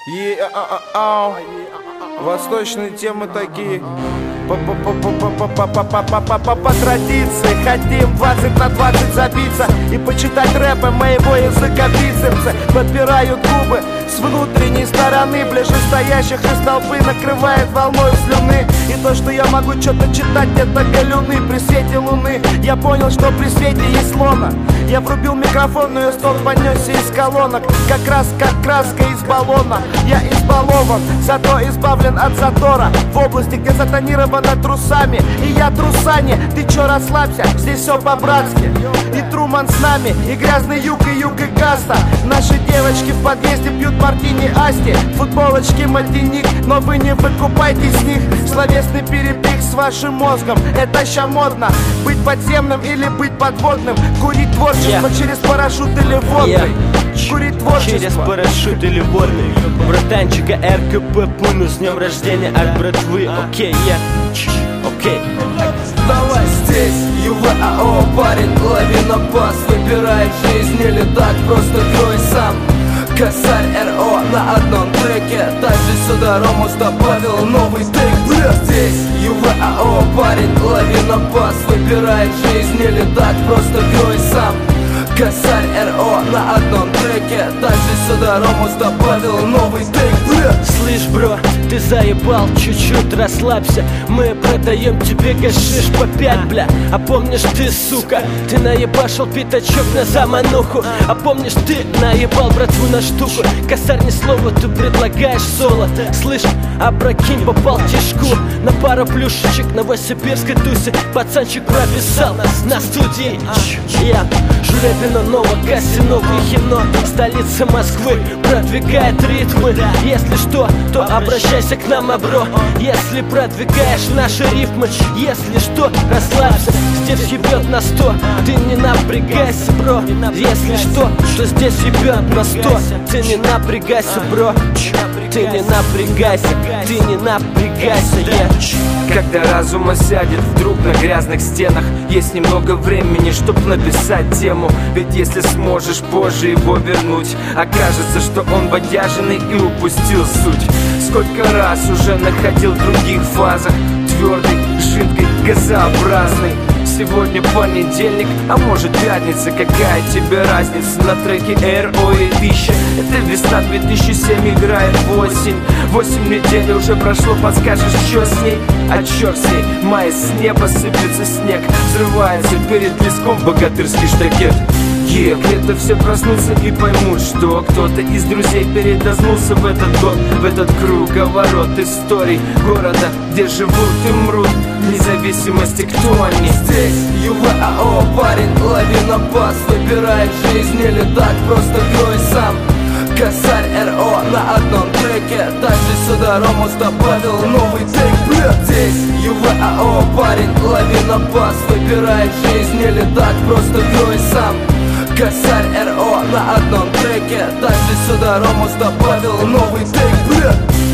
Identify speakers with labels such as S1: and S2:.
S1: Восточные темы такие. По традиции хотим 20 на 20 забиться и почитать рэпы моего языка бицепсы. Подпирают губы с внутренней стороны, ближестоящих из толпы накрывает волной слюны. И то, что я могу что-то читать, это галюны при свете луны. Я понял, что при свете есть лона. Я врубил микрофон, но и стол понесся из колонок. Как раз как краска из баллона. Я избалован, зато избавлен от затора. В области, где затонировано трусами. И я трусане, ты чё расслабься, здесь все по-братски. И Труман с нами, и грязный юг, и Каста. Наши девочки в подъезде пьют мартини Асти. Футболочки мальтиник, но вы не выкупайте с них. Словесный перепих с вашим мозгом, это ща модно. Быть подземным или быть подводным. Курить творчество через парашют или водный. Курить творчество
S2: через парашют или водный. Братанчика РКП Пуну с днем рождения от братвы. Окей, окей.
S3: Давай здесь, ЮВАО, парень, лови на пас. Выбирает жизнь или так, просто крой сам. Косарь РО на одном треке. Также сюда Ромус добавил новый тейк. Здесь ЮВАО, парень, лови на пас. Выбирает жизнь или так, просто крой сам. Косарь РО на одном треке. Также сюда Ромус добавил новый тейк.
S2: Слышь, бро, ты заебал, чуть-чуть расслабься. Мы продаем тебе гашиш по 5, бля. А помнишь ты, сука, ты наебашил пятачок на замануху. А помнишь ты наебал братву на штуку. Косарь ни слова, ты предлагаешь соло. Слышь, опрокинь по полтишку на пару плюшечек. Новосибирской тусе пацанчик прописал на студии. Я Журебино, Новокасино, Вихино, столица Москвы продвигает ритмы. Если что, то обращайся к нам, бро. Если продвигаешь наши рифмы, если что, расслабься, здесь ебет на 100. Ты не напрягайся, бро. Если что, то здесь ебет на 100. Ты не напрягайся, бро. Ты не напрягайся, ты не напрягайся,
S4: Когда разум осядет вдруг на грязных стенах, есть немного времени, чтоб написать тему. Ведь если сможешь позже его вернуть, окажется, что он бодяженный и упустил суть. Сколько раз уже находил в других фазах, твердый, жидкой, газообразный. Сегодня понедельник, а может пятница, какая тебе разница? На треке РО и 1000. Это весна 2007, играет 8 недель уже прошло, подскажешь, что с ней? А черт с ней, май, с неба сыплется снег. Взрывается перед леском богатырский штакет. Где-то все проснутся и поймут, что кто-то из друзей передознулся в этот год, в этот круговорот историй города, где живут и мрут, вне зависимости, кто они.
S3: Здесь ЮВАО, парень, лови на пас. Выбирает жизнь или так, просто крой сам. Косарь РО на одном треке. Также сюда Ромус добавил новый тейк. Здесь ЮВАО, парень, лови на пас. Выбирает жизнь или так, просто крой сам. Косарь РО на одном треке. Также сюда Ромус добавил новый тейк.